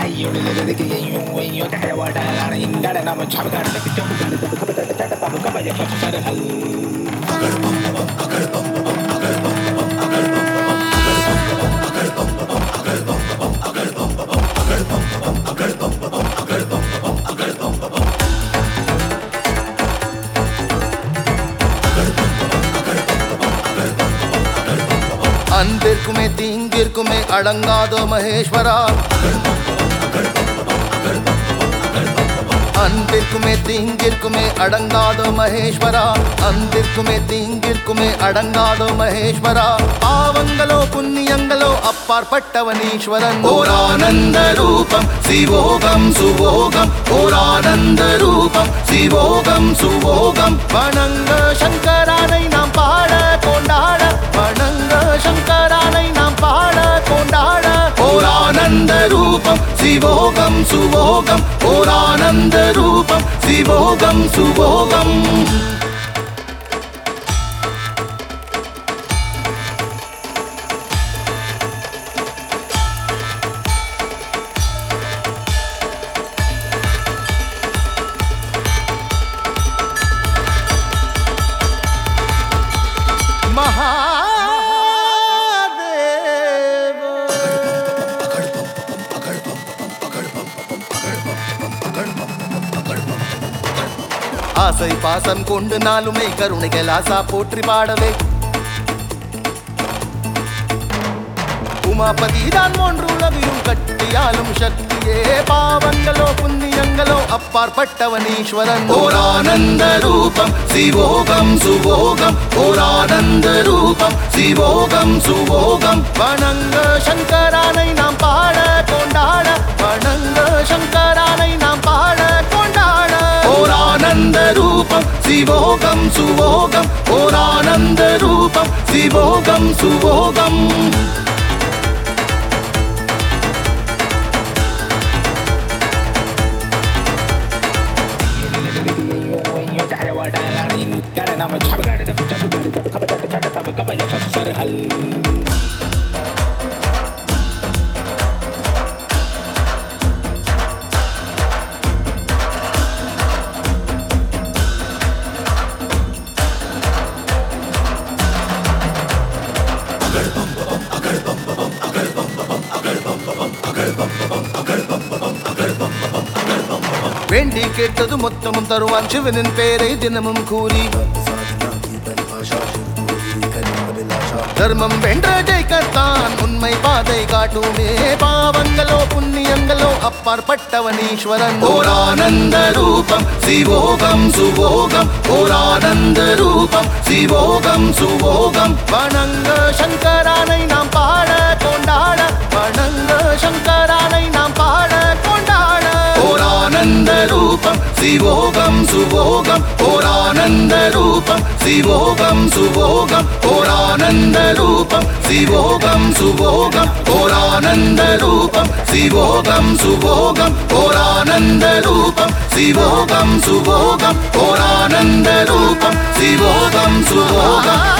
அன்பிற்குமே தீங்கிற்குமே அடங்காதோ மகேஸ்வரா, அன்பிற்குமே தீங்கிற்குமே அடங்காதோ மகேஸ்வரா, அன்பிற்குமே தீங்கிற்குமே அடங்காதோ மகேஸ்வரா. பாவங்களோ புண்ணியங்களோ அப்பாற்பட்டவனீஸ்வரன். ஓரானந்த ரூபம் சிவோகம் சுவோகம், ஓரானந்த ரூபம் சிவோகம் சுவோகம். வணங்க சங்கரானை நாம் பாட கொண்டாட, வணங்க சங்கரானை நாம் பாட கொண்டாட. ஓரானந்த ரூபம் சிவோகம் சுவோகம், ஓரானந்த ரூபம் சிவோகம் சுவோகம். ஆசை பாசம் கொண்டு நாளுமே கருணைகள் ஆசா போற்றி பாடவே, உமாபதி தான் ஒன்றுலவிலும் கட்டியாலும் சக்தியே. பாவங்களோ புண்ணியங்களோ அப்பாற்பட்டவனீஸ்வரன். ஓரானந்த ரூபம் சிவோகம் சுவோகம், ஓரானந்த ரூபம் சிவோகம் சுவோகம். வணங்க சங்கரானை நாம் பாட கொண்டாட, வணங்க சங்கரானை நாம் பாட கொண்டாட. ஓரானந்த ரூபம் சிவோகம் சுவோகம், ஓரானந்த ரூபம் சிவோகம் சுவோகம். வேண்டி கேட்டது மொத்தமும் தருவான் சிவனின் பேரை தினமும் கூறி. தர்மம் வென்ற ஜெயிக்கத்தான் உண்மை பாதை காட்டுமே. பாவங்களோ புண்ணியங்களோ அப்பாற்பட்டவனீஸ்வரன். ஓரானந்த ரூபம் சிவோகம் சுவோகம், ஓரானந்த ரூபம் சிவோகம் சுவோகம். வணங்க சங்கரானை நாம் பாட கொண்டாட, வணங்க சங்கரானை நாம் பாட கொண்டாட. ஓரானந்த ரூபம் சிவோகம் சுவோகம், ஓரானந்த ரூபம் சிவோகம் சுவோகம், ஓரானந்த ரூபம் சிவோகம் சுவோகம், ஓரானந்த ரூபம் சிவோகம் சுவோகம், ஓரானந்த ரூபம் சிவோகம் சுவோகம், ஓரானந்த ரூபம் சிவோகம் சுவோகம்.